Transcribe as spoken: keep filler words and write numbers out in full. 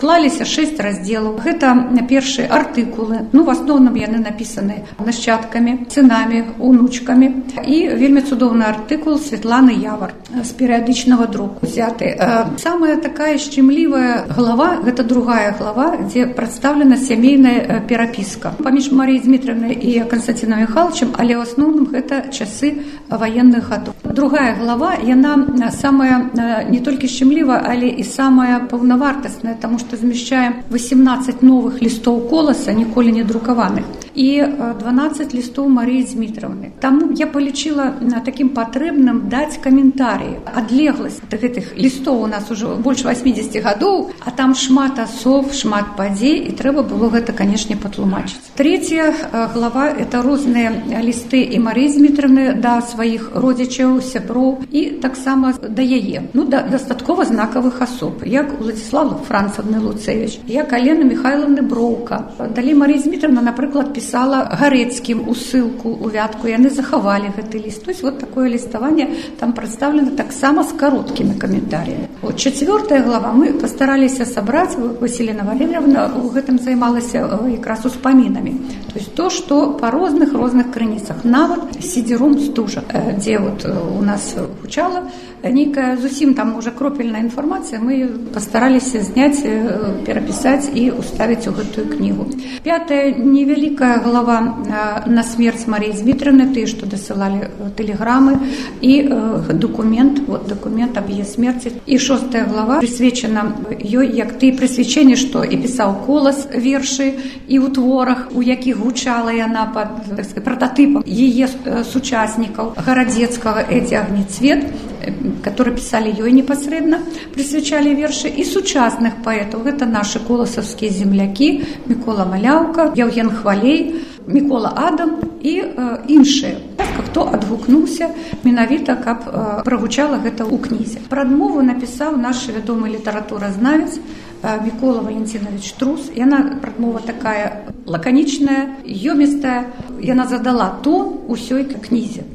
Склаліся шэсць раздзелаў. Гэта першыя артыкулы. Ну, в асноўным яны напісаны нашчадкамі, сынамі, унучкамі. І вельмі цудоўны артыкул Светланы Явар з перыядычнага друку взяты. Самая такая шчымлівая глава, гэта другая глава, дзе прадстаўлена сямейная перапіска паміж Марыяй Дмітриевнай і Константином Михайловичем, але ў асноўным гэта часы ваенных гадоў. Другая глава, яна самая не толькі шчымлівая, але і самая паўнавартасная, таму што змяшчае васемнаццаць новых лістоў Коласа, ніколі не друкаваных, і дванаццаць лістоў Марыі Дмітриевны. Таму я палічыла такім патрэбным даць каментарыі. Адлегласць ад гэтых лістоў у нас ужо больш восьмідзесяці гадоў, а там шмат асоб, шмат падзей, і трэба было гэта, канешне, патлумачыць. Третья глава – это розныя лісты і Марыі Дмітриевны да сваіх родзічаў, сяброў і таксама да яе. Ну, да дастаткова знакавых асоб, як Уладзіслава Францавны Луцевіч, як Алена Михайловна Броўка. Далей Марыя Дмітриевна, напрыклад, пісала Гарэцкім у ссылку, у вятку, яны захавалі гэты ліст. То есть вот такое ліставанне там прадстаўлена таксама з кароткімі каментаріямі. Вот четвёртая глава мы пастараліся сабраць, Васіліна Валерьевна у гэтым займалася якраз успамінамі. То есть то, што па розных розных крыніцах, нават Сідзером Стужак, дзе вот у нас гучала нейкая зусім там уже кропельная інфармацыя, мы пастараліся зняць, перапісаць і уставіць у гэтую кнігу. Пятая невялікая глава на смерць Марыі Дмітриевны, тыя, што дасылалі тэлеграмы, і документ, вот документ аб яе смерці. І шостая глава прысвечана ёй, як тыя прысвячэнні, што і пісаў Колас вершы і ў творах, у якіх гучала яна пад, так сказать, прототипом яе сучаснікаў Гарадзецкага, Эдзі Агніцвет, которые писали ёй непосредственно, присвячали верши, и сучасных поэтов. Это наши колосовские земляки, Микола Маляўка, Евген Хвалей, Микола Адам и э, іншыя. Хто адгукнуўся менавіта, каб э, прагучала гэта ў кнізе. Прадмову напісаў наш вядомы літаратуразнавец Мікола Валентинович Трус. Яна прадмова такая лаканічная, ёмістая. Яна задала тон усёй кнізе.